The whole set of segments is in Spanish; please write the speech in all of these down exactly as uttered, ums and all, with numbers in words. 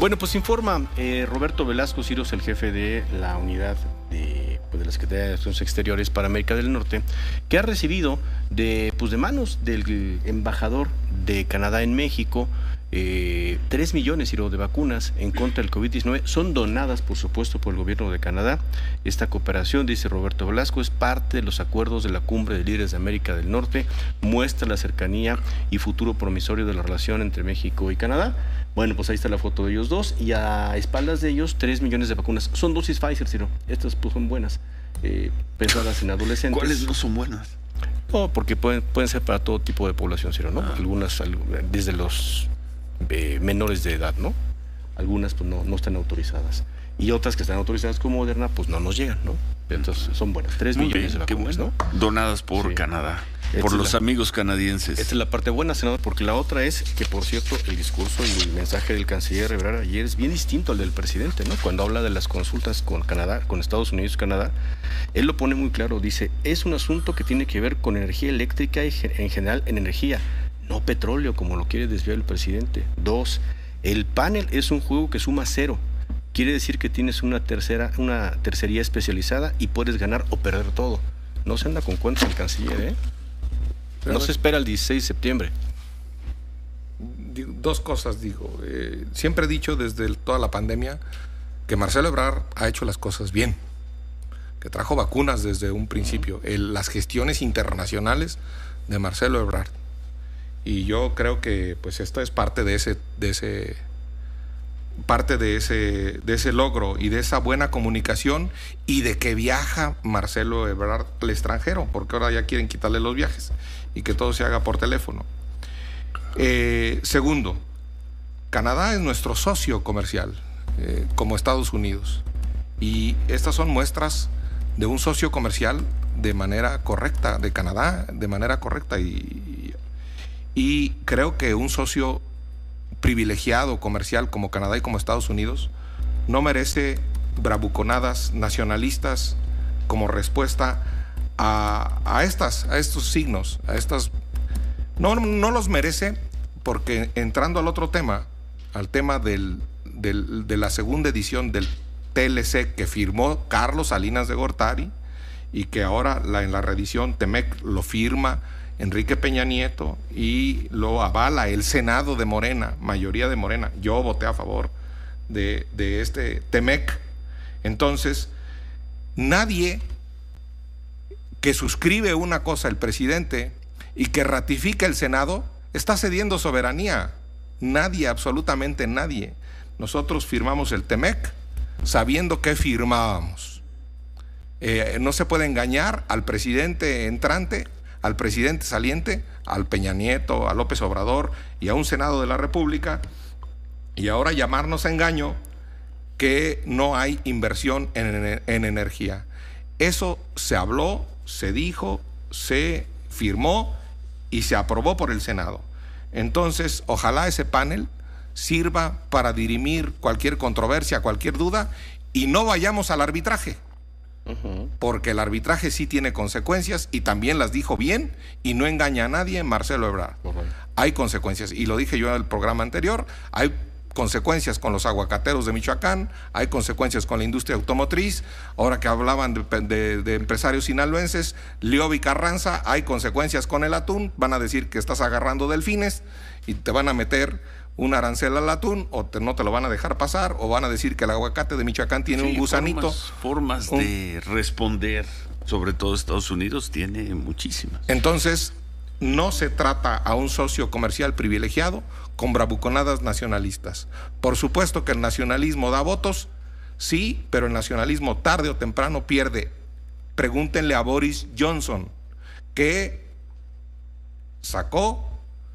Bueno, pues informa eh, Roberto Velasco Ciros, el jefe de la unidad de, pues, de la Secretaría de Asuntos Exteriores para América del Norte, que ha recibido de, pues, de manos del embajador de Canadá en México eh, tres millones Ciro, de vacunas en contra del COVID diecinueve. Son donadas, por supuesto, por el gobierno de Canadá. Esta cooperación, dice Roberto Velasco, es parte de los acuerdos de la Cumbre de Líderes de América del Norte, muestra la cercanía y futuro promisorio de la relación entre México y Canadá. Bueno, pues ahí está la foto de ellos dos, y a espaldas de ellos tres millones de vacunas. Son dosis Pfizer, Ciro. Estas pues son buenas, eh, pensadas en adolescentes. ¿Cuáles no son buenas? No, porque pueden, pueden ser para todo tipo de población, Ciro, ¿no? Ah. Algunas, desde los eh, menores de edad, ¿no? Algunas pues no, no están autorizadas. Y otras que están autorizadas como Moderna, pues no nos llegan, ¿no? Entonces son buenas. Tres Muy millones bien, de vacunas, bueno, ¿no? Donadas por sí. Canadá. Por Esta los la, amigos canadienses. Esta es la parte buena, senador, porque la otra es que, por cierto, el discurso y el mensaje del canciller Ebrard ayer es bien distinto al del presidente, ¿no? Cuando habla de las consultas con Canadá, con Estados Unidos y Canadá, él lo pone muy claro, dice, es un asunto que tiene que ver con energía eléctrica y en general en energía, no petróleo, como lo quiere desviar el presidente. Dos, el panel es un juego que suma cero. Quiere decir que tienes una tercera, una tercería especializada y puedes ganar o perder todo. No se anda con cuentos el canciller, ¿eh? No se espera el dieciséis de septiembre. Dos cosas digo. Eh, siempre he dicho desde el, toda la pandemia que Marcelo Ebrard ha hecho las cosas bien, que trajo vacunas desde un principio, el, las gestiones internacionales de Marcelo Ebrard. Y yo creo que pues esto es parte de ese, de ese, parte de ese, de ese logro y de esa buena comunicación y de que viaja Marcelo Ebrard al extranjero, porque ahora ya quieren quitarle los viajes y que todo se haga por teléfono. Eh, segundo, Canadá es nuestro socio comercial, eh, como Estados Unidos, y estas son muestras de un socio comercial de manera correcta, de Canadá de manera correcta, y, y creo que un socio privilegiado comercial como Canadá y como Estados Unidos no merece bravuconadas nacionalistas como respuesta a, a estas, a estos signos, a estas. No, no los merece, porque entrando al otro tema, al tema del, del, de la segunda edición del T L C que firmó Carlos Salinas de Gortari y que ahora la, en la reedición Temec lo firma Enrique Peña Nieto y lo avala el Senado de Morena, mayoría de Morena. Yo voté a favor de, de este Temec. Entonces, nadie que suscribe una cosa el presidente y que ratifica el Senado está cediendo soberanía. Nadie, absolutamente nadie. Nosotros firmamos el Temec sabiendo que firmábamos. Eh, no se puede engañar al presidente entrante, al presidente saliente, al Peña Nieto, a López Obrador y a un Senado de la República, y ahora llamarnos a engaño que no hay inversión en, en energía. Eso se habló, se dijo, se firmó y se aprobó por el Senado. Entonces, ojalá ese panel sirva para dirimir cualquier controversia, cualquier duda, y no vayamos al arbitraje. Uh-huh. Porque el arbitraje sí tiene consecuencias y también las dijo bien y no engaña a nadie Marcelo Ebrard. Uh-huh. Hay consecuencias, y lo dije yo en el programa anterior, hay consecuencias con los aguacateros de Michoacán, hay consecuencias con la industria automotriz. Ahora que hablaban de, de, de empresarios sinaloenses, Liobi Carranza, hay consecuencias con el atún. Van a decir que estás agarrando delfines y te van a meter un arancel al atún, o te, no te lo van a dejar pasar, o van a decir que el aguacate de Michoacán tiene sí, un gusanito. Formas, formas un... de responder, sobre todo Estados Unidos, tiene muchísimas. Entonces, no se trata a un socio comercial privilegiado con bravuconadas nacionalistas. Por supuesto que el nacionalismo da votos, sí, pero el nacionalismo tarde o temprano pierde. Pregúntenle a Boris Johnson, que sacó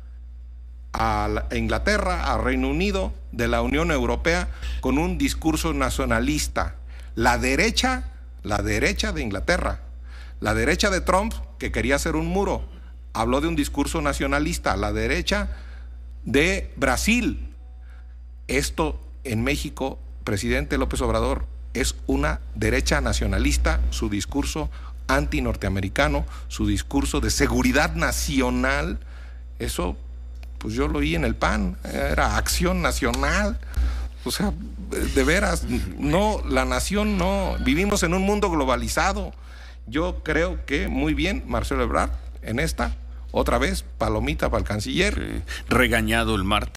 a Inglaterra, a Reino Unido, de la Unión Europea con un discurso nacionalista. La derecha, la derecha de Inglaterra, la derecha de Trump, que quería hacer un muro, habló de un discurso nacionalista. La derecha de Brasil. Esto en México, presidente López Obrador, es una derecha nacionalista. Su discurso anti-norteamericano, su discurso de seguridad nacional, eso pues yo lo oí en el P A N, era Acción Nacional. O sea, de veras, no, la nación no, vivimos en un mundo globalizado. Yo creo que muy bien Marcelo Ebrard en esta, otra vez, palomita para el canciller. Sí. Regañado el martes.